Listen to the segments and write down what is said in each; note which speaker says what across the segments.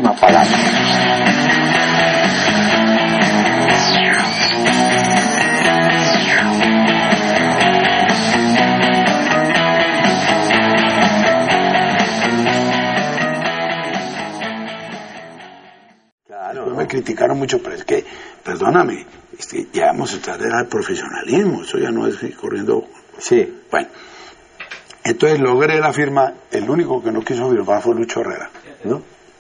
Speaker 1: próxima parada.
Speaker 2: Me criticaron mucho, pero es que, perdóname, ya vamos a tratar al profesionalismo, eso ya no es corriendo.
Speaker 1: Sí.
Speaker 2: Bueno, entonces logré la firma, el único que no quiso firmar fue Lucho Herrera, ¿no?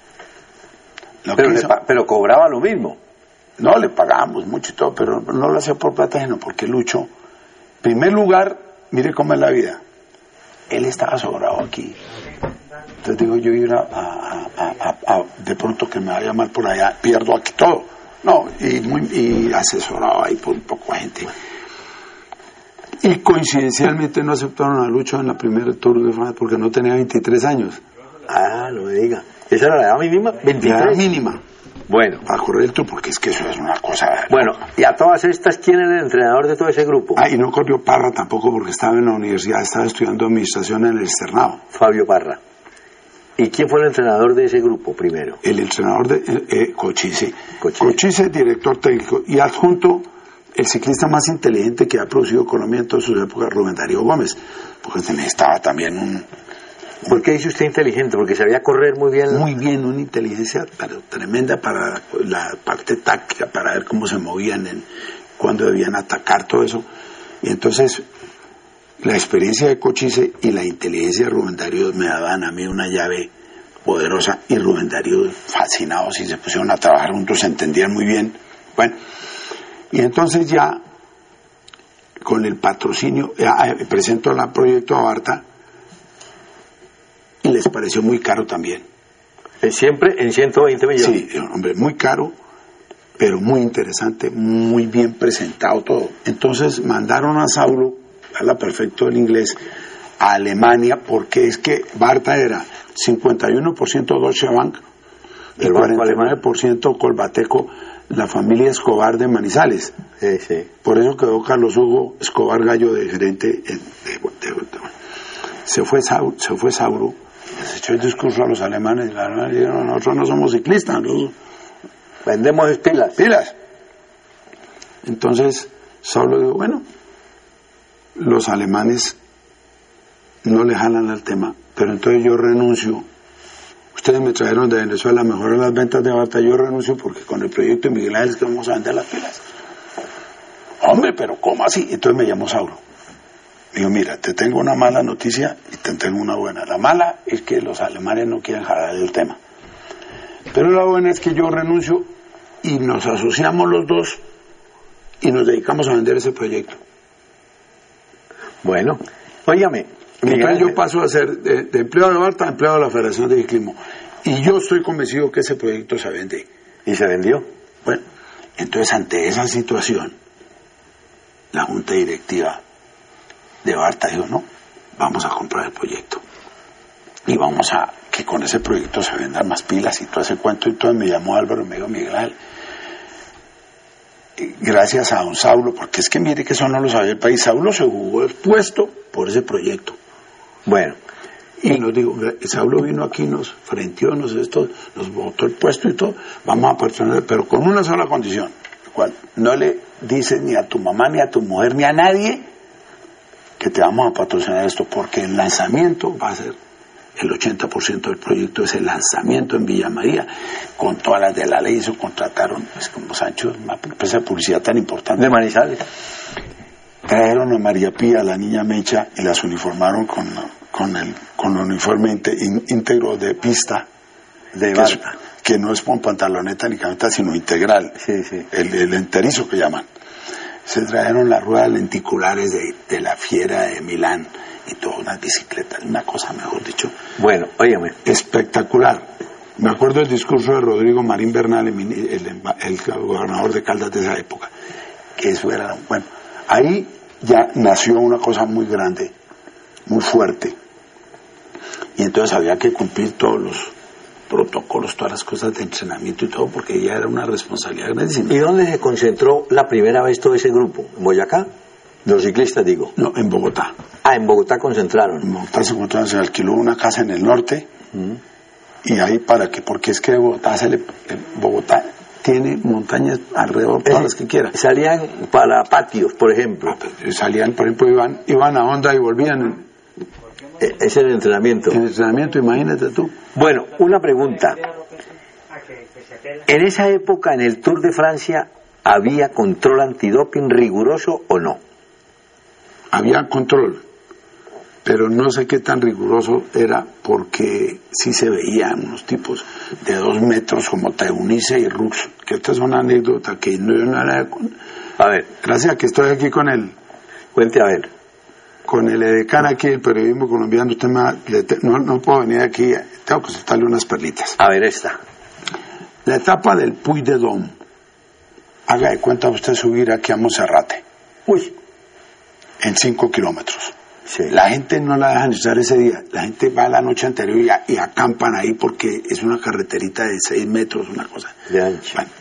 Speaker 1: Pero cobraba lo mismo.
Speaker 2: No, le pagábamos mucho y todo, pero no lo hacía por plata, sino porque Lucho, en primer lugar, mire cómo es la vida, él estaba sobrado aquí. Entonces digo yo, ir de pronto que me vaya mal por allá, pierdo aquí todo. No, y asesorado ahí por un poco de gente. Y coincidencialmente no aceptaron a Lucho en la primera Tour de France porque no tenía 23 años.
Speaker 1: Ah, no me diga. ¿Esa era la edad mínima? 23.
Speaker 2: La edad mínima.
Speaker 1: Bueno.
Speaker 2: Para correr el Tour, porque es que eso es una cosa.
Speaker 1: Bueno, y a todas estas, ¿quién era el entrenador de todo ese grupo?
Speaker 2: Y no corrió Parra tampoco porque estaba en la universidad, estaba estudiando administración en el externado.
Speaker 1: Fabio Parra. ¿Y quién fue el entrenador de ese grupo primero?
Speaker 2: El entrenador de Cochise. Cochise, director técnico, y adjunto el ciclista más inteligente que ha producido Colombia en todas sus épocas, Rubén Darío Gómez, porque estaba también un...
Speaker 1: ¿Por qué dice usted inteligente? Porque sabía correr muy bien.
Speaker 2: Muy bien, una inteligencia pero tremenda para la parte táctica, para ver cómo se movían, cuándo debían atacar, todo eso. Y entonces, la experiencia de Cochise y la inteligencia de Rubén Darío me daban a mí una llave poderosa, y Rubén Darío fascinados, y se pusieron a trabajar juntos, se entendían muy bien. Bueno, y entonces ya con el patrocinio presentó el proyecto a Abarta y les pareció muy caro también.
Speaker 1: Siempre en 120 millones.
Speaker 2: Sí, hombre, muy caro, pero muy interesante, muy bien presentado todo. Entonces mandaron a Saulo, habla perfecto el inglés, a Alemania, porque es que Barta era 51% Deutsche Bank y 49% Colbateco, la familia Escobar de Manizales.
Speaker 1: Sí, sí. Por
Speaker 2: eso quedó Carlos Hugo Escobar Gallo de gerente. Se fue Sauro, les echó el discurso a los alemanes, y los alemanes dijeron: nosotros no somos ciclistas, nosotros
Speaker 1: vendemos pilas.
Speaker 2: Entonces Saulo dijo: bueno, los alemanes no le jalan al tema, pero entonces yo renuncio. Ustedes me trajeron de Venezuela a mejorar las ventas de Barta, yo renuncio porque con el proyecto de Miguel Ángel es que vamos a vender las pilas. Hombre, pero ¿cómo así? Entonces me llamó Saulo. Digo: mira, te tengo una mala noticia y te tengo una buena. La mala es que los alemanes no quieren jalar del tema. Pero la buena es que yo renuncio y nos asociamos los dos y nos dedicamos a vender ese proyecto.
Speaker 1: Bueno, óigame.
Speaker 2: Entonces yo paso a ser de empleado de Barta a empleado de la Federación de Ciclismo. Y yo estoy convencido que ese proyecto se vende.
Speaker 1: ¿Y se vendió?
Speaker 2: Bueno, entonces ante esa situación, la junta directiva de Barta dijo: no, vamos a comprar el proyecto. Y vamos a que con ese proyecto se vendan más pilas y todo ese cuento. Y entonces me llamó Álvaro y me dijo: Miguel Ángel, gracias a don Saulo, porque es que mire que eso no lo sabía el país, Saulo se jugó el puesto por ese proyecto.
Speaker 1: Bueno,
Speaker 2: y nos dijo: Saulo vino aquí, nos frenteó, nos botó el puesto y todo, vamos a patrocinar, pero con una sola condición, cual no le dices ni a tu mamá, ni a tu mujer, ni a nadie que te vamos a patrocinar esto, porque el lanzamiento va a ser el 80% del proyecto, es el lanzamiento en Villa María, con todas las de la ley. Eso contrataron, pues, como Sancho, una empresa de publicidad tan importante
Speaker 1: de Manizales.
Speaker 2: Trajeron a María Pía, a la niña Mecha, y las uniformaron con el uniforme íntegro de pista
Speaker 1: de Barta,
Speaker 2: que no es con pantaloneta ni camiseta, sino integral.
Speaker 1: Sí, sí.
Speaker 2: El enterizo que llaman. Se trajeron las ruedas lenticulares de la Fiera de Milán y todas unas bicicletas, una cosa, mejor dicho.
Speaker 1: Bueno, óyeme.
Speaker 2: Espectacular. Me acuerdo del discurso de Rodrigo Marín Bernal, el gobernador de Caldas de esa época, que eso era, bueno, ahí ya nació una cosa muy grande, muy fuerte, y entonces había que cumplir todos los protocolos, todas las cosas de entrenamiento y todo, porque ya era una responsabilidad grandísima.
Speaker 1: ¿Y dónde se concentró la primera vez todo ese grupo? ¿En Boyacá? Los ciclistas, digo.
Speaker 2: No, en Bogotá.
Speaker 1: En Bogotá concentraron.
Speaker 2: En Bogotá se alquiló una casa en el norte, Y ahí para qué, porque es que Bogotá tiene montañas alrededor, todas las que quiera.
Speaker 1: Salían para patios, por ejemplo.
Speaker 2: Salían, por ejemplo, iban a Honda y volvían.
Speaker 1: Ese es el entrenamiento.
Speaker 2: El entrenamiento, imagínate tú.
Speaker 1: Bueno, una pregunta. En esa época, en el Tour de Francia, ¿había control antidoping riguroso o no?
Speaker 2: Había control, pero no sé qué tan riguroso era, porque sí se veían unos tipos de 2 metros como Teunice y Rux, que esta es una anécdota que no era...
Speaker 1: A ver.
Speaker 2: Gracias a que estoy aquí con él.
Speaker 1: Cuente a ver.
Speaker 2: Con el edecán aquí del periodismo colombiano, usted no puedo venir aquí, tengo que soltarle unas perlitas.
Speaker 1: A ver esta.
Speaker 2: La etapa del Puy de Dôme, haga de cuenta usted subir aquí a Monserrate.
Speaker 1: Uy.
Speaker 2: En 5 kilómetros.
Speaker 1: Sí.
Speaker 2: La gente no la dejan estar ese día, la gente va la noche anterior y acampan ahí porque es una carreterita de 6 metros, una cosa.
Speaker 1: De ancho.
Speaker 2: Bueno.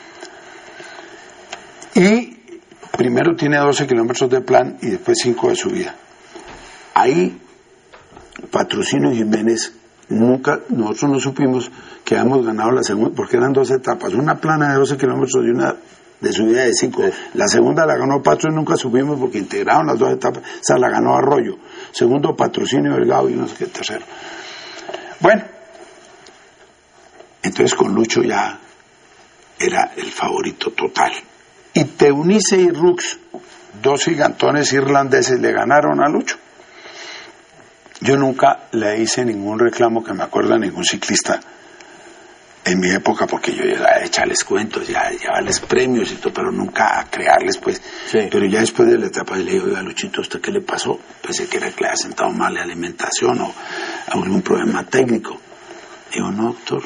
Speaker 2: Y primero tiene 12 kilómetros de plan y después 5 de subida. Ahí, Patrocinio y Jiménez, nosotros no supimos que habíamos ganado la segunda, porque eran 2 etapas, una plana de 12 kilómetros y una de subida de 5. Sí. La segunda la ganó Patro y nunca supimos porque integraron las 2 etapas, o sea, la ganó Arroyo. Segundo, Patrocinio Delgado y no sé qué, tercero. Bueno, entonces con Lucho ya era el favorito total. Y Teunice y Rux, 2 gigantones irlandeses, le ganaron a Lucho. Yo nunca le hice ningún reclamo que me acuerdo a ningún ciclista en mi época, porque yo llegaba a echarles cuentos, ya llevarles premios y todo, pero nunca a crearles, pues. Sí. Pero ya después de la etapa le digo, oiga, Luchito, ¿usted qué le pasó? Pensé que era que le había sentado mal la alimentación o algún problema técnico. Digo, no, doctor,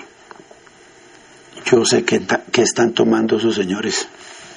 Speaker 2: yo sé que están tomando esos señores.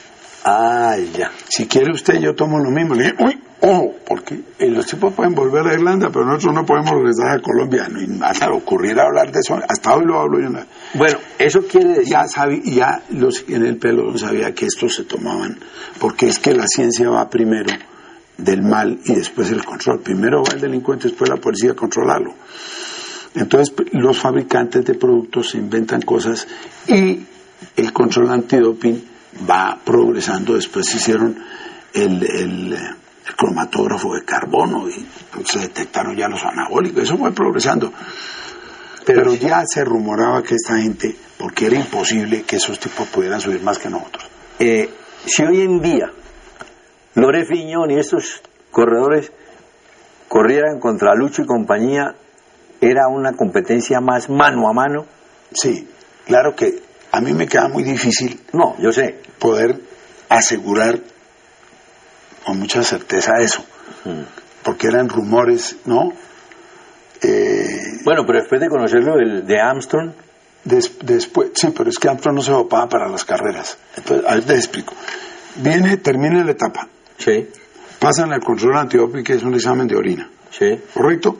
Speaker 1: Ay, ya.
Speaker 2: Si quiere usted, yo tomo lo mismo. Le dije, uy, ojo, porque los tipos pueden volver a Irlanda, pero nosotros no podemos regresar a Colombia. No, hasta ocurrir hablar de eso, hasta hoy lo hablo yo.
Speaker 1: Bueno, eso quiere decir...
Speaker 2: Ya los en el pelotón sabía que estos se tomaban, porque es que la ciencia va primero del mal y después el control. Primero va el delincuente, después la policía a controlarlo. Entonces, los fabricantes de productos se inventan cosas y el control antidoping va progresando. Después hicieron el cromatógrafo de carbono y se detectaron ya los anabólicos. Eso fue progresando. Pero ya se rumoraba que esta gente, porque era imposible que esos tipos pudieran subir más que nosotros.
Speaker 1: Si hoy en día Lore Fiñón y estos corredores corrieran contra Lucho y compañía, ¿era una competencia más mano a mano?
Speaker 2: Sí, claro que a mí me queda muy difícil.
Speaker 1: No, yo sé.
Speaker 2: Poder asegurar con mucha certeza eso. Porque eran rumores, ¿no?
Speaker 1: Bueno, pero después de conocerlo, el de Armstrong...
Speaker 2: Después, sí, pero es que Armstrong no se dopaba para las carreras. Entonces, a ver, te explico. Termina la etapa.
Speaker 1: Sí.
Speaker 2: Pasan al control antidoping, que es un examen de orina.
Speaker 1: Sí.
Speaker 2: ¿Correcto?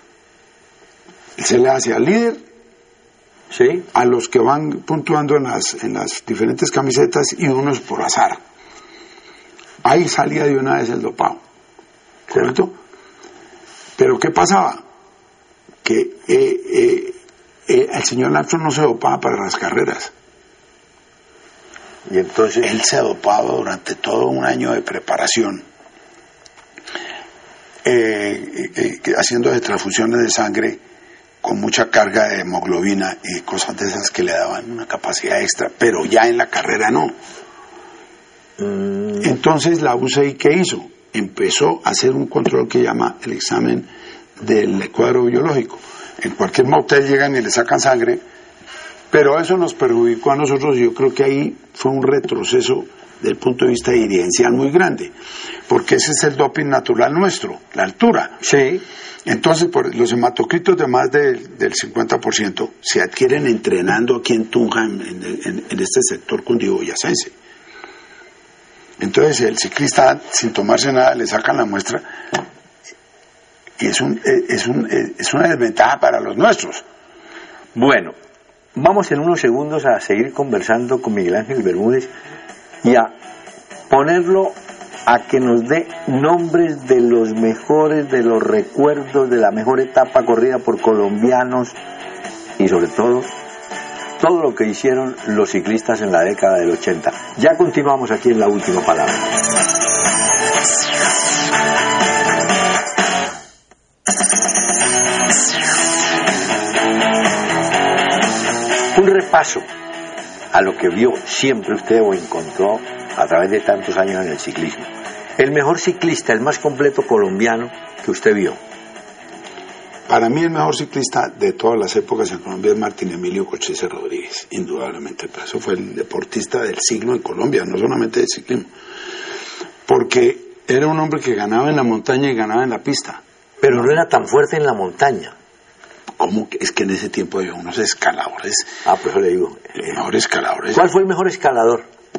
Speaker 2: Se le hace al líder,
Speaker 1: sí,
Speaker 2: a los que van puntuando en las diferentes camisetas y unos por azar. Ahí salía de una vez el dopado. ¿Correcto? Pero ¿qué pasaba? Que el señor Armstrong no se dopaba para las carreras.
Speaker 1: Y entonces
Speaker 2: él se dopaba durante todo un año de preparación, haciendo transfusiones de sangre con mucha carga de hemoglobina y cosas de esas que le daban una capacidad extra, pero ya en la carrera no. Entonces la UCI, ¿qué hizo? Empezó a hacer un control que llama el examen del cuadro biológico. En cualquier motel llegan y le sacan sangre, pero eso nos perjudicó a nosotros. Yo creo que ahí fue un retroceso del punto de vista evidencial muy grande, porque ese es el doping natural nuestro, la altura.
Speaker 1: Sí.
Speaker 2: Entonces, los hematocritos de más del 50% se adquieren entrenando aquí en Tunja, en este sector cundiboyacense. Entonces, el ciclista, sin tomarse nada, le sacan la muestra y es una desventaja para los nuestros.
Speaker 1: Bueno, vamos en unos segundos a seguir conversando con Miguel Ángel Bermúdez y a ponerlo a que nos dé nombres de los mejores, de los recuerdos de la mejor etapa corrida por colombianos y y sobre todo lo que hicieron los ciclistas en la década del 80. Ya continuamos aquí en La Última Palabra. Un repaso a lo que vio siempre usted o encontró a través de tantos años en el ciclismo. El mejor ciclista, el más completo colombiano que usted vio.
Speaker 2: Para mí el mejor ciclista de todas las épocas en Colombia es Martín Emilio Cochise Rodríguez, indudablemente. Pero eso fue el deportista del siglo en Colombia, no solamente de ciclismo. Porque era un hombre que ganaba en la montaña y ganaba en la pista.
Speaker 1: Pero no era tan fuerte en la montaña.
Speaker 2: ¿Cómo que? Es que en ese tiempo había unos escaladores.
Speaker 1: Ah, pues yo le digo.
Speaker 2: Mejores escaladores.
Speaker 1: ¿Cuál fue el mejor escalador?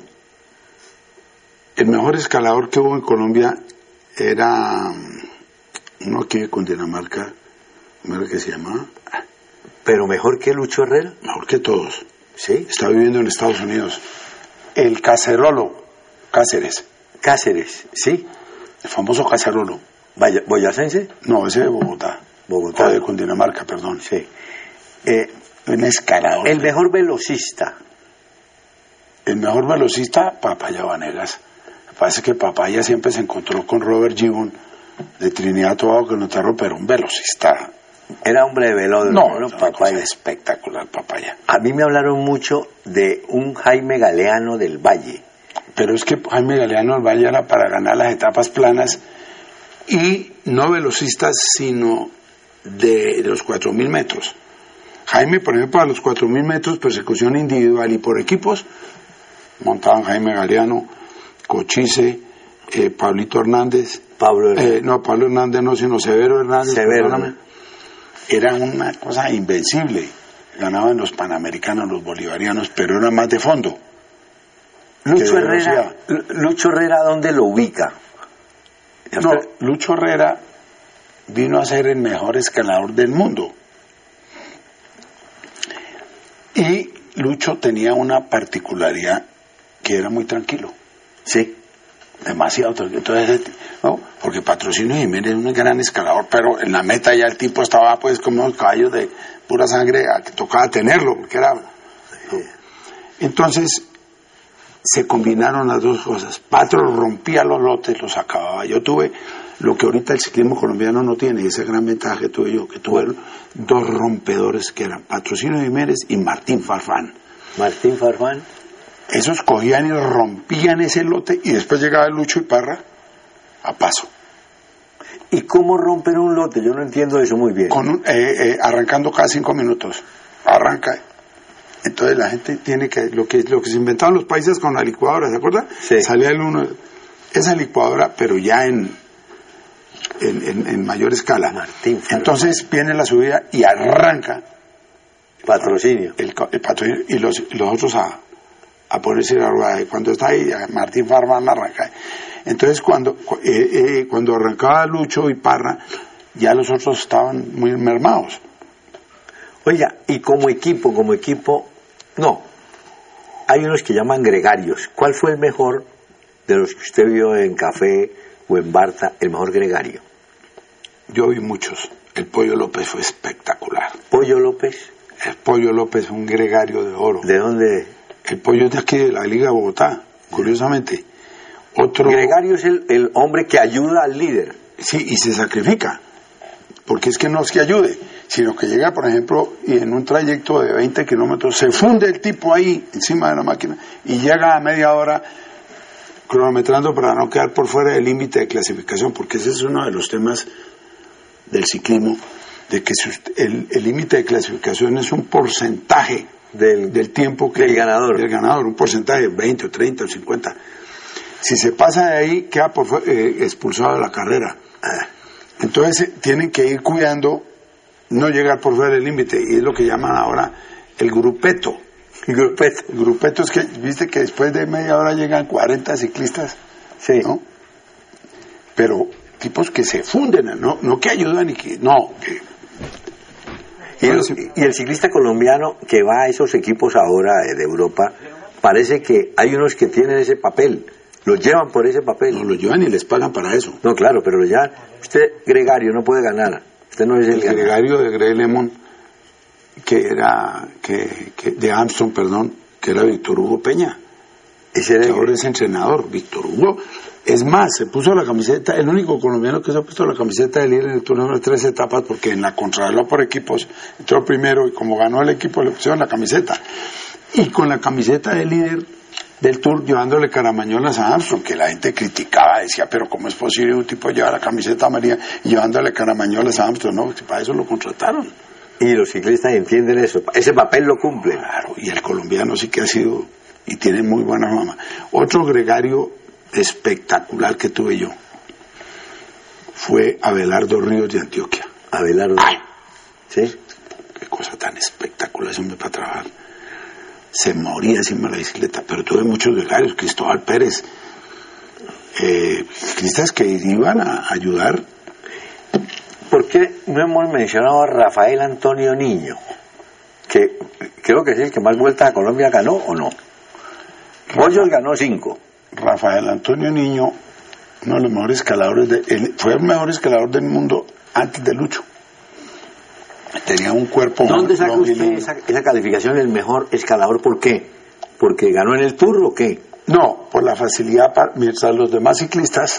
Speaker 2: El mejor escalador que hubo en Colombia era uno aquí de Cundinamarca. ¿Cómo era que se llamaba?
Speaker 1: ¿Pero mejor que Lucho Herrera?
Speaker 2: Mejor que todos.
Speaker 1: ¿Sí?
Speaker 2: Está viviendo en Estados Unidos. El Cacerolo. Cáceres.
Speaker 1: Cáceres, ¿sí?
Speaker 2: El famoso Cacerolo.
Speaker 1: ¿Boyacense?
Speaker 2: No, ese de Bogotá.
Speaker 1: Bogotá.
Speaker 2: O de Cundinamarca, perdón.
Speaker 1: Sí.
Speaker 2: Un escalador.
Speaker 1: El mejor velocista.
Speaker 2: El mejor velocista, Papaya Vanegas. Parece que Papaya siempre se encontró con Robert Gibbon de Trinidad y Tobago, que no te pero un velocista.
Speaker 1: Era hombre de velódromo,
Speaker 2: No, Papaya. Espectacular, Papaya.
Speaker 1: A mí me hablaron mucho de un Jaime Galeano del Valle.
Speaker 2: Pero es que Jaime Galeano del Valle era para ganar las etapas planas y no velocistas, sino de los 4.000 metros. Jaime, por ejemplo, a los 4.000 metros, persecución individual y por equipos, montaban Jaime Galeano, Cochise, Pablito Hernández.
Speaker 1: Pablo Hernández.
Speaker 2: No, Pablo Hernández no, sino Severo Hernández.
Speaker 1: Severo.
Speaker 2: Era una cosa invencible. Ganaban los panamericanos, los bolivarianos, pero era más de fondo.
Speaker 1: Lucho Herrera, ¿dónde lo ubica?
Speaker 2: No, Lucho Herrera vino a ser el mejor escalador del mundo. Y Lucho tenía una particularidad que era muy tranquilo.
Speaker 1: Sí.
Speaker 2: Demasiado tranquilo. Entonces, ¿no? Porque Patrocinio Jiménez es un gran escalador, pero en la meta ya el tipo estaba pues como unos caballos de pura sangre, a que tocaba tenerlo, porque era... ¿no? Entonces, se combinaron las dos cosas. Patro rompía los lotes, los acababa. Yo tuve lo que ahorita el ciclismo colombiano no tiene, esa gran ventaja que tuve yo, que tuve dos rompedores que eran Patrocinio Jiménez y Martín Farfán.
Speaker 1: Martín Farfán.
Speaker 2: Esos cogían y rompían ese lote y después llegaba Lucho y Parra a paso.
Speaker 1: ¿Y cómo rompen un lote? Yo no entiendo eso muy bien.
Speaker 2: Arrancando cada 5 minutos. Arranca. Entonces la gente tiene que lo que se inventaron los países con la licuadora, ¿se acuerdan?
Speaker 1: Sí.
Speaker 2: Salía el uno, esa licuadora, pero ya en mayor escala.
Speaker 1: Martín Farfán.
Speaker 2: Entonces viene la subida y arranca.
Speaker 1: Patrocinio.
Speaker 2: El patrocinio y los otros a ponerse la rueda. Y cuando está ahí, Martín Farfán arranca. Entonces cuando arrancaba Lucho y Parra, ya los otros estaban muy mermados.
Speaker 1: Oiga, y como equipo, no. Hay unos que llaman gregarios. ¿Cuál fue el mejor de los que usted vio en Café o en Barta, el mejor gregario?
Speaker 2: Yo vi muchos. El Pollo López fue espectacular.
Speaker 1: ¿Pollo López?
Speaker 2: El Pollo López fue un gregario de oro.
Speaker 1: ¿De dónde?
Speaker 2: El Pollo es de aquí, de la Liga de Bogotá, curiosamente. Otro...
Speaker 1: Gregario es el hombre que ayuda al líder.
Speaker 2: Sí, y se sacrifica. Porque es que no es que ayude, sino que llega, por ejemplo, y en un trayecto de 20 kilómetros, se funde el tipo ahí, encima de la máquina, y llega a media hora cronometrando para no quedar por fuera del límite de clasificación, porque ese es uno de los temas del ciclismo, de que el límite de clasificación es un porcentaje del tiempo que...
Speaker 1: Del ganador,
Speaker 2: un porcentaje de 20 o 30 o 50. Si se pasa de ahí, queda expulsado de la carrera. Entonces tienen que ir cuidando no llegar por fuera del límite, y es lo que llaman ahora el grupeto. El grupeto es que, viste que después de media hora llegan 40 ciclistas,
Speaker 1: sí,
Speaker 2: ¿no? Pero tipos que se funden, no que ayudan y que... No, que...
Speaker 1: Y el ciclista colombiano que va a esos equipos ahora de Europa, parece que hay unos que tienen ese papel, los llevan por ese papel.
Speaker 2: No, los llevan y les pagan para eso.
Speaker 1: No, claro, pero ya usted, gregario, no puede ganar. Usted no es el
Speaker 2: gregario de Greg LeMond de Armstrong, perdón, que era Víctor Hugo Peña.
Speaker 1: Ese era
Speaker 2: que ahora es entrenador, Víctor Hugo. Es más, se puso la camiseta, el único colombiano que se ha puesto la camiseta de líder en el Tour número 3 etapas, porque en la contrarreloj por equipos entró primero y como ganó el equipo le pusieron la camiseta. Y con la camiseta de líder del Tour llevándole caramañolas a Armstrong, que la gente criticaba, decía, pero ¿cómo es posible un tipo llevar la camiseta amarilla y llevándole caramañolas a Armstrong? No, para eso lo contrataron.
Speaker 1: Y los ciclistas entienden eso, ese papel lo cumplen.
Speaker 2: Claro, y el colombiano sí que ha sido y tiene muy buena fama. Otro gregario espectacular que tuve yo fue Abelardo Ríos de Antioquia.
Speaker 1: Abelardo.
Speaker 2: ¡Ay!
Speaker 1: ¿Sí?
Speaker 2: Qué cosa tan espectacular ese hombre para trabajar. Se moría encima de la bicicleta, pero tuve muchos gregarios, Cristóbal Pérez, ciclistas que iban a ayudar.
Speaker 1: ¿Por qué no hemos mencionado a Rafael Antonio Niño? Que creo que es el que más vueltas a Colombia ganó, ¿o no? Hoyos ganó 5.
Speaker 2: Rafael Antonio Niño, uno de los mejores escaladores, fue el mejor escalador del mundo antes de Lucho. Tenía un cuerpo...
Speaker 1: ¿Dónde saca usted esa calificación del mejor escalador? ¿Por qué? ¿Porque ganó en el Tour o qué?
Speaker 2: No, por la facilidad, mientras los demás ciclistas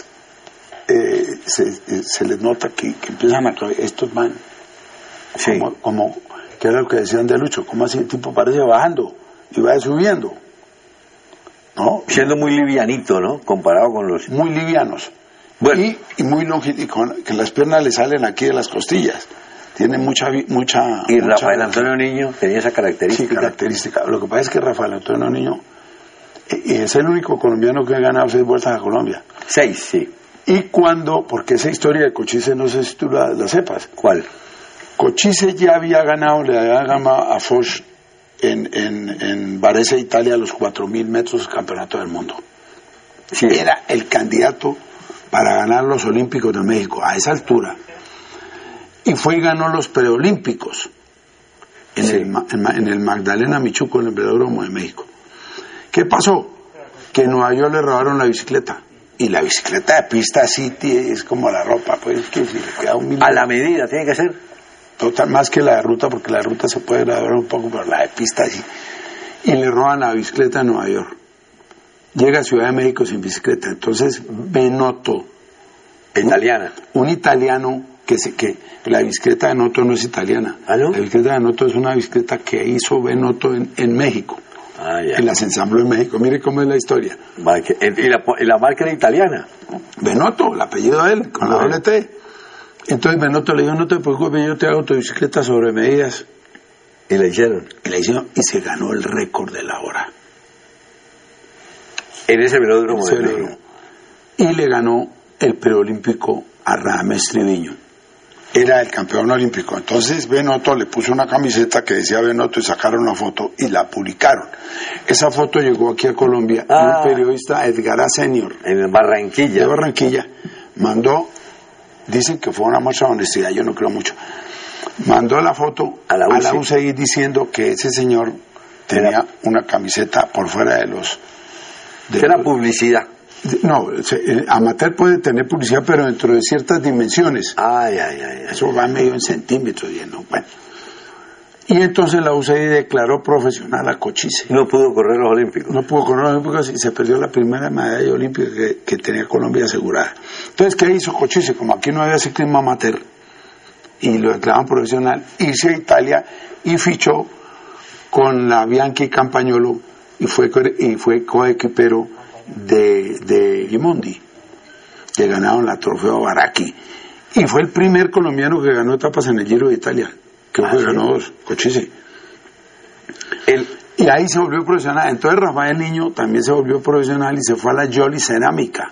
Speaker 2: se les nota que empiezan a... Estos van
Speaker 1: sí.
Speaker 2: como que era lo que decían de Lucho, como así el tipo parece bajando y va subiendo, ¿no?
Speaker 1: Siendo muy livianito, ¿no? Comparado con los...
Speaker 2: Muy livianos.
Speaker 1: Bueno.
Speaker 2: Y muy longitudinales, que las piernas le salen aquí de las costillas. Tiene mucha...
Speaker 1: Y Rafael Antonio Niño tenía esa característica.
Speaker 2: Sí, característica. Lo que pasa es que Rafael Antonio Niño es el único colombiano que ha ganado 6 vueltas a Colombia.
Speaker 1: 6, sí.
Speaker 2: Y porque esa historia de Cochise, no sé si tú la sepas.
Speaker 1: ¿Cuál?
Speaker 2: Cochise ya había ganado, le había ganado a Foch en Varese, Italia, los 4.000 metros del campeonato del mundo.
Speaker 1: Sí.
Speaker 2: Era el candidato para ganar los Olímpicos de México a esa altura. Y fue y ganó los preolímpicos en, sí. en el Magdalena Michuco, en el velódromo de México. ¿Qué pasó? Que en Nueva York le robaron la bicicleta. Y la bicicleta de pista sí es como la ropa, pues que si le queda un
Speaker 1: a la medida tiene que ser.
Speaker 2: Total, más que la de ruta, porque la de ruta se puede graduar un poco, pero la de pista sí. Y le roban la bicicleta en Nueva York. Llega a Ciudad de México sin bicicleta. Entonces Benotto,
Speaker 1: italiana,
Speaker 2: un italiano que la bicicleta de Benotto no es italiana.
Speaker 1: ¿Ah, no?
Speaker 2: La bicicleta de Benotto es una bicicleta que hizo Benotto en México.
Speaker 1: Ah, ya.
Speaker 2: En las ensambló en México. Mire cómo es la historia.
Speaker 1: ¿Y la marca era italiana?
Speaker 2: Benotto, el apellido de él, con la doble T. Entonces Benotto le dijo, no te preocupes, yo te hago tu bicicleta sobre medidas.
Speaker 1: Y la hicieron.
Speaker 2: Y se ganó el récord de la hora.
Speaker 1: En ese velódromo de México.
Speaker 2: Y le ganó el preolímpico a Radamés Triviño. Era el campeón olímpico. Entonces Benotto le puso una camiseta que decía Benotto y sacaron una foto y la publicaron. Esa foto llegó aquí a Colombia y un periodista, Edgar A. Senior,
Speaker 1: en Barranquilla.
Speaker 2: De Barranquilla, mandó, dicen que fue una muestra de honestidad, yo no creo mucho, mandó la foto a la UCI diciendo que ese señor tenía una camiseta por fuera de los...
Speaker 1: Era publicidad.
Speaker 2: No, amateur puede tener publicidad, pero dentro de ciertas dimensiones. Eso va medio en centímetros. Bueno. Y entonces la UCI declaró profesional a Cochise.
Speaker 1: No pudo correr los Olímpicos.
Speaker 2: No pudo correr los Olímpicos y se perdió la primera medalla olímpica que tenía Colombia asegurada. Entonces, ¿qué hizo Cochise? Como aquí no había ciclismo amateur y lo declararon profesional, irse a Italia y fichó con la Bianchi Campagnolo y fue coequipero de Gimondi, que ganaron la Trofeo Baracchi, y fue el primer colombiano que ganó etapas en el Giro de Italia, que ganó 2, Cochise. Y ahí se volvió profesional. Entonces Rafael Niño también se volvió profesional y se fue a la Jolly Cerámica.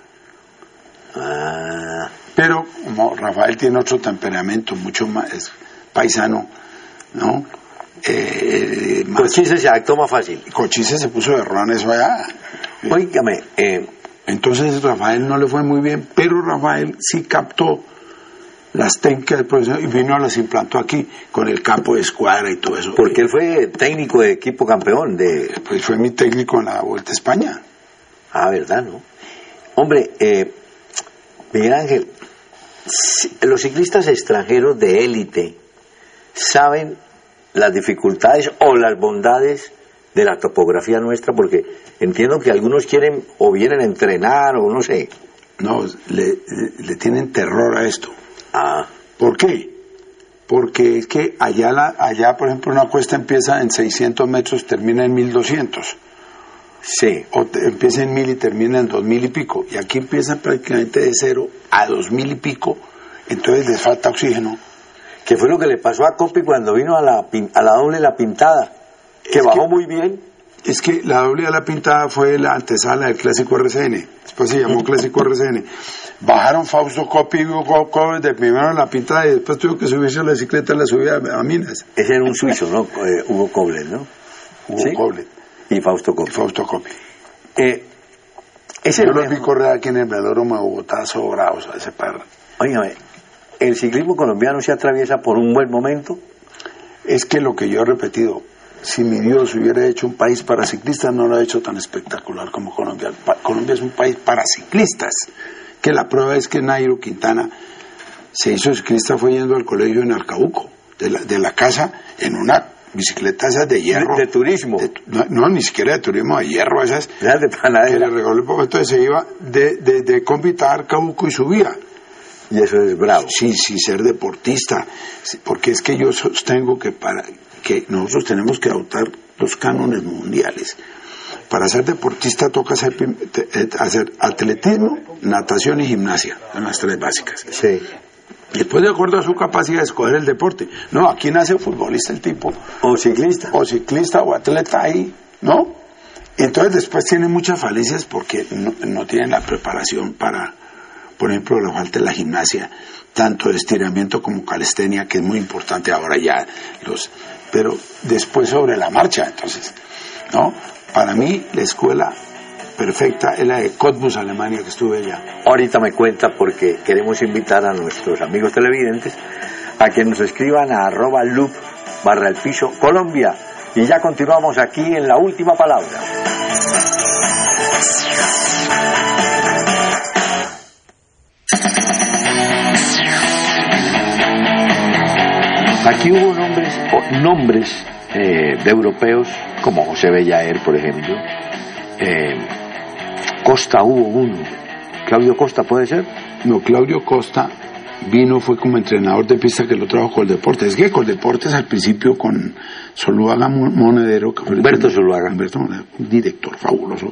Speaker 2: Pero como Rafael tiene otro temperamento, mucho más es paisano, ¿no?
Speaker 1: Cochise se adaptó más fácil.
Speaker 2: Cochise se puso de ron eso allá.
Speaker 1: Óigame,
Speaker 2: entonces Rafael no le fue muy bien, pero Rafael sí captó las técnicas del profesor y vino a las implantó aquí con el campo de escuadra y todo eso.
Speaker 1: Porque él fue técnico de equipo campeón
Speaker 2: pues fue mi técnico en la Vuelta a España.
Speaker 1: ¿Verdad, no? Hombre, Miguel Ángel, los ciclistas extranjeros de élite saben las dificultades o las bondades de la topografía nuestra? Porque entiendo que algunos quieren o vienen a entrenar o no sé.
Speaker 2: No, le tienen terror a esto.
Speaker 1: Ah.
Speaker 2: ¿Por qué? Porque es que allá, por ejemplo, una cuesta empieza en 600 metros, termina en 1200.
Speaker 1: Sí.
Speaker 2: O empieza en 1000 y termina en 2000 y pico. Y aquí empiezan prácticamente de 0 a 2000 y pico. Entonces les falta oxígeno.
Speaker 1: ¿Qué fue lo que le pasó a Coppi cuando vino a la doble La Pintada? Que bajó muy bien.
Speaker 2: Es que la doble de La Pintada fue la antesala del Clásico RCN. Después se llamó Clásico RCN. Bajaron Fausto Coppi y Hugo Cobbles de primero en La Pintada y después tuvo que subirse a la bicicleta en la subida a Minas.
Speaker 1: Ese era un suizo, ¿no? Hugo Cobbles, ¿no?
Speaker 2: Hugo
Speaker 1: ¿Sí?
Speaker 2: Cobbles.
Speaker 1: Y Fausto Coppi.
Speaker 2: Yo los vi correr aquí en el velódromo de Bogotá sobrados a ese par.
Speaker 1: Óigame, ¿el ciclismo colombiano se atraviesa por un buen momento?
Speaker 2: Es que lo que yo he repetido, si mi Dios hubiera hecho un país para ciclistas, no lo ha hecho tan espectacular como Colombia. Colombia es un país para ciclistas, que la prueba es que Nairo Quintana se hizo ciclista, fue yendo al colegio en Arcabuco, de la casa, en una bicicleta esas de hierro.
Speaker 1: De turismo.
Speaker 2: No, ni siquiera de turismo, de hierro esas.
Speaker 1: Esas de panadera.
Speaker 2: Que le regaló el poco, entonces se iba de Cómpita a Arcabuco y subía.
Speaker 1: Y eso es bravo.
Speaker 2: Sí, ser deportista, porque es que yo sostengo que nosotros tenemos que adoptar los cánones mundiales. Para ser deportista toca hacer atletismo, natación y gimnasia, son las 3 básicas.
Speaker 1: Sí.
Speaker 2: Después, de acuerdo a su capacidad de escoger el deporte. No, aquí nace futbolista el tipo.
Speaker 1: O ciclista.
Speaker 2: O ciclista o atleta ahí, ¿no? Entonces después tienen muchas falencias porque no tienen la preparación para, por ejemplo, la falta de la gimnasia, tanto de estiramiento como calistenia, que es muy importante ahora ya, pero después sobre la marcha, entonces, ¿no? Para mí, la escuela perfecta es la de Cottbus, Alemania, que estuve allá.
Speaker 1: Ahorita me cuenta porque queremos invitar a nuestros amigos televidentes a que nos escriban a @loop_el_piso Colombia. Y ya continuamos aquí en La Última Palabra. Aquí hubo nombres de europeos, como José Bellaer, por ejemplo. Costa hubo uno. ¿Claudio Costa puede ser?
Speaker 2: No, Claudio Costa fue como entrenador de pista, que lo trajo Coldeportes. Es que Coldeportes al principio con Zuluaga Monedero, que fue
Speaker 1: Humberto Zuluaga,
Speaker 2: un director fabuloso,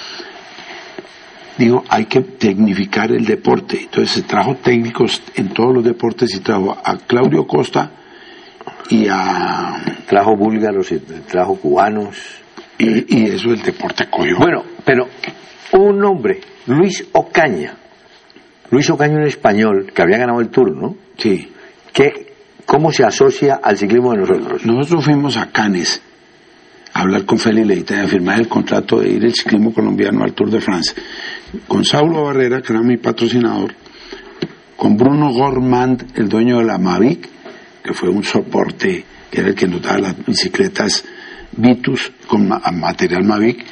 Speaker 2: digo, hay que tecnificar el deporte. Entonces se trajo técnicos en todos los deportes y trajo a Claudio Costa y
Speaker 1: trajo búlgaros y trajo cubanos.
Speaker 2: Y eso el deporte cogió.
Speaker 1: Bueno, pero un nombre, Luis Ocaña en español, que había ganado el Tour, ¿no?
Speaker 2: Sí.
Speaker 1: ¿Cómo se asocia al ciclismo de nosotros?
Speaker 2: Nosotros fuimos a Cannes a hablar con Félix Leitán, a firmar el contrato de ir el ciclismo colombiano al Tour de France, con Saulo Barrera, que era mi patrocinador, con Bruno Gormand, el dueño de la Mavic, que fue un soporte, que era el que nos daba las bicicletas Vitus con material Mavic,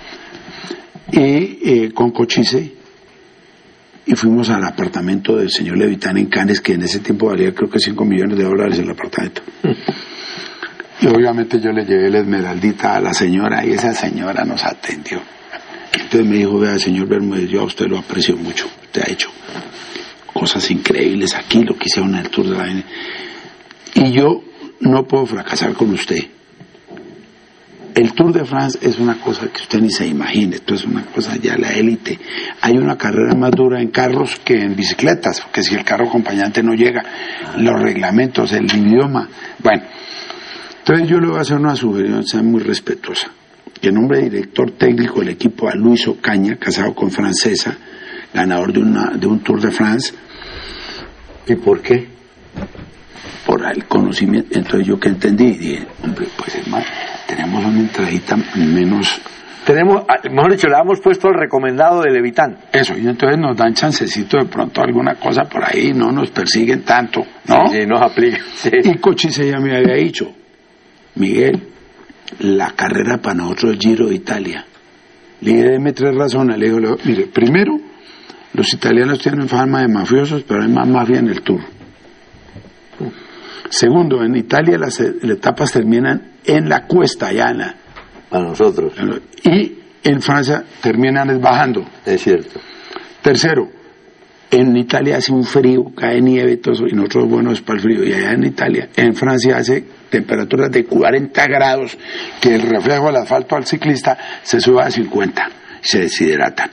Speaker 2: y con Cochise, y fuimos al apartamento del señor Levitán en Cannes, que en ese tiempo valía creo que $5 millones el apartamento. Y obviamente yo le llevé la esmeraldita a la señora, y esa señora nos atendió. Entonces me dijo: vea, señor Bermúdez, yo a usted lo aprecio mucho, usted ha hecho cosas increíbles aquí, lo que hicieron en el Tour de la N, y yo no puedo fracasar con usted. El Tour de France es una cosa que usted ni se imagina, esto es una cosa ya la élite. Hay una carrera más dura en carros que en bicicletas, porque si el carro acompañante no llega, los reglamentos, el idioma, bueno. Entonces yo le voy a hacer una sugerencia muy respetuosa. Que nombre de director técnico del equipo a Luis Ocaña, casado con francesa, ganador de un Tour de France.
Speaker 1: ¿Y por qué?
Speaker 2: Por el conocimiento. Entonces yo que entendí, dije, hombre, pues hermano, tenemos una entradita menos.
Speaker 1: Mejor dicho, le hemos puesto el recomendado de Levitán.
Speaker 2: Eso, y entonces nos dan chancecito de pronto alguna cosa por ahí, no nos persiguen tanto, ¿no?
Speaker 1: Sí, nos aplican. Sí.
Speaker 2: Y Cochise ya me había dicho: Miguel, la carrera para nosotros es Giro de Italia. Le dije: déme 3 razones. Le digo: mire, primero, los italianos tienen fama de mafiosos, pero hay más mafia en el Tour. Segundo, en Italia las etapas terminan en la cuesta llana.
Speaker 1: Para nosotros.
Speaker 2: Y en Francia terminan bajando.
Speaker 1: Es cierto.
Speaker 2: Tercero, en Italia hace un frío, cae nieve y todo eso, y nosotros buenos para el frío. Y allá en Italia, en Francia hace temperaturas de 40 grados, que el reflejo del asfalto al ciclista se sube a 50, se deshidratan.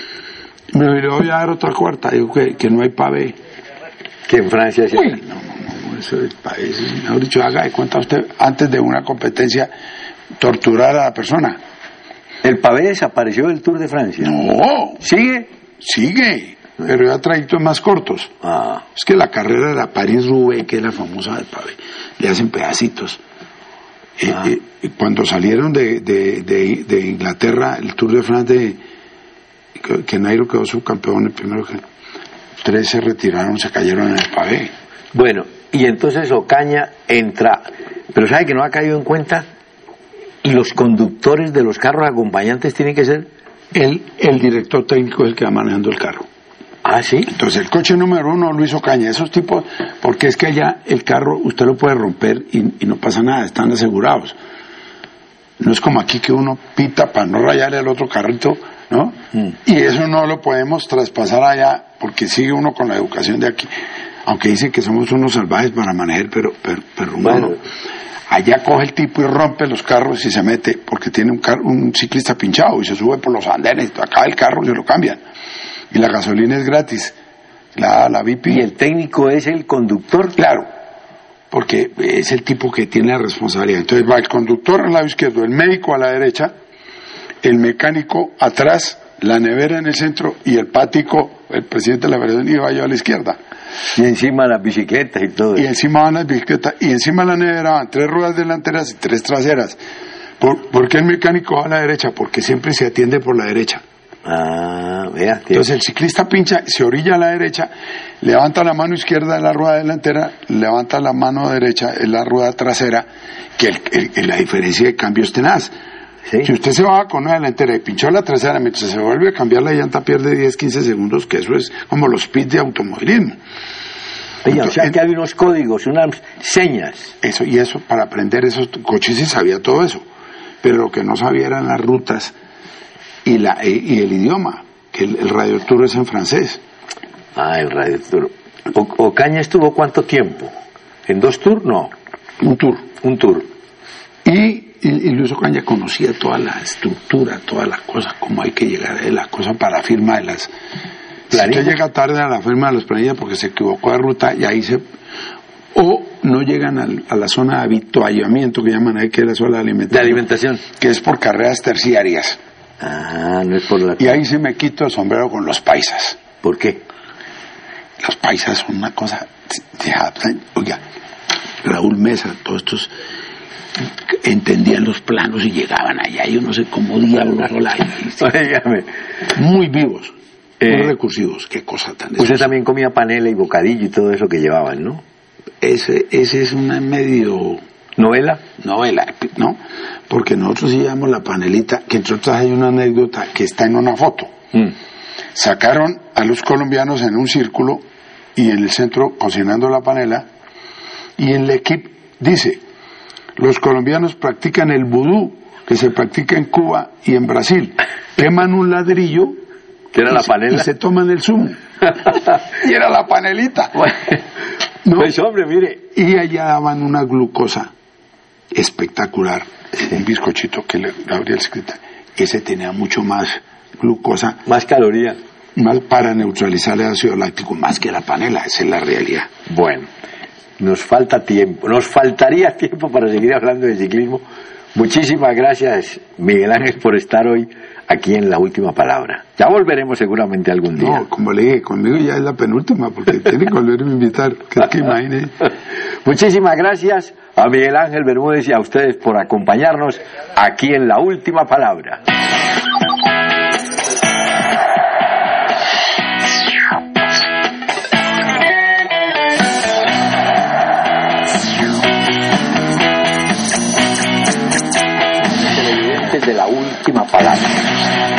Speaker 2: Me voy a dar otra cuarta, digo que no hay pavé.
Speaker 1: Que en Francia sí.
Speaker 2: Uy, no, eso es país, mejor dicho, haga de cuenta usted, antes de una competencia, torturar a la persona.
Speaker 1: ¿El pavé desapareció del Tour de Francia?
Speaker 2: No. Sigue, pero ya trayectos más cortos. Es que la carrera de la París-Roubaix, que es la famosa del pavé, le hacen pedacitos. Cuando salieron de Inglaterra, el Tour de Francia, que Nairo quedó subcampeón, el primero que 3 se retiraron, se cayeron en el pavé.
Speaker 1: Bueno, y entonces Ocaña entra, pero ¿sabe que no ha caído en cuenta? Los conductros de los carros acompañantes tienen que ser...
Speaker 2: El director técnico es el que va manejando el carro.
Speaker 1: ¿Ah, sí?
Speaker 2: Entonces el coche número 1, Luis Ocaña, esos tipos, porque es que allá el carro usted lo puede romper y no pasa nada, están asegurados. No es como aquí que uno pita para no rayarle al otro carrito, ¿no? Y eso no lo podemos traspasar allá porque sigue uno con la educación de aquí. Aunque dicen que somos unos salvajes para manejar, pero bueno. Allá coge el tipo y rompe los carros y se mete porque tiene un ciclista pinchado y se sube por los andenes, acá el carro se lo cambian. Y la gasolina es gratis, la VIP.
Speaker 1: ¿Y el técnico es el conductor?
Speaker 2: Claro, porque es el tipo que tiene la responsabilidad. Entonces va el conductor al lado izquierdo, el médico a la derecha, el mecánico atrás, la nevera en el centro y el pático, el presidente de la federación, iba yo a la izquierda.
Speaker 1: Y encima las bicicletas y todo.
Speaker 2: Y encima van las bicicletas, y encima de la nevera van 3 ruedas delanteras y 3 traseras. ¿Por qué el mecánico va a la derecha? Porque siempre se atiende por la derecha.
Speaker 1: Vea.
Speaker 2: Entonces el ciclista pincha, se orilla a la derecha, levanta la mano izquierda de la rueda delantera, levanta la mano derecha en la rueda trasera, que la diferencia de cambio es tenaz. ¿Sí? Si usted se va con una delantera y pinchó la trasera, mientras se vuelve a cambiar la llanta pierde 10-15 segundos, que eso es como los pits de automovilismo.
Speaker 1: Oye, o sea que hay unos códigos, unas señas.
Speaker 2: Y eso, para aprender esos coches sí sabía todo eso, pero lo que no sabía eran las rutas y el idioma, que el Radio Tour es en francés.
Speaker 1: El Radio Tour. ¿Ocaña estuvo cuánto tiempo? ¿En 2 tours? No.
Speaker 2: Un tour. Y Luis Ocaña conocía toda la estructura, toda la cosa, cómo hay que llegar a la cosa para la firma de las planillas. Si llega tarde a la firma de las planillas porque se equivocó de ruta y ahí o no llegan a la zona de habituallamiento que llaman ahí, que es la zona de alimentación. Que es por carreras terciarias.
Speaker 1: No es por la...
Speaker 2: Y ahí se me quito el sombrero con los paisas.
Speaker 1: ¿Por qué?
Speaker 2: Los paisas son una cosa... Oiga, Raúl Mesa, todos estos... entendían los planos y llegaban allá, yo no sé cómo diablos, muy vivos, muy recursivos, qué cosa tan...
Speaker 1: Usted también comía panela y bocadillo y todo eso que llevaban, ¿no?
Speaker 2: Ese es una medio...
Speaker 1: ¿Novela,
Speaker 2: ¿no? Porque nosotros sí llevamos la panelita, que entre otras hay una anécdota que está en una foto. Sacaron a los colombianos en un círculo y en el centro cocinando la panela, y en el equipo dice: los colombianos practican el vudú, que se practica en Cuba y en Brasil. Queman un ladrillo,
Speaker 1: que era la panela,
Speaker 2: y se toman el zumo. Y era la panelita.
Speaker 1: ¿No? Pues hombre, mire.
Speaker 2: Y allá daban una glucosa espectacular, un bizcochito que le abría el secretario. Ese tenía mucho más glucosa.
Speaker 1: Más caloría.
Speaker 2: Más para neutralizar el ácido láctico, más que la panela, esa es la realidad.
Speaker 1: Bueno. Nos falta tiempo, nos faltaría tiempo para seguir hablando de ciclismo. Muchísimas gracias, Miguel Ángel, por estar hoy aquí en La Última Palabra. Ya volveremos seguramente algún día.
Speaker 2: No, como le dije, conmigo ya es la penúltima, porque tiene que volverme a invitar, que imagine.
Speaker 1: Muchísimas gracias a Miguel Ángel Bermúdez y a ustedes por acompañarnos aquí en La Última Palabra. De La Última Palabra.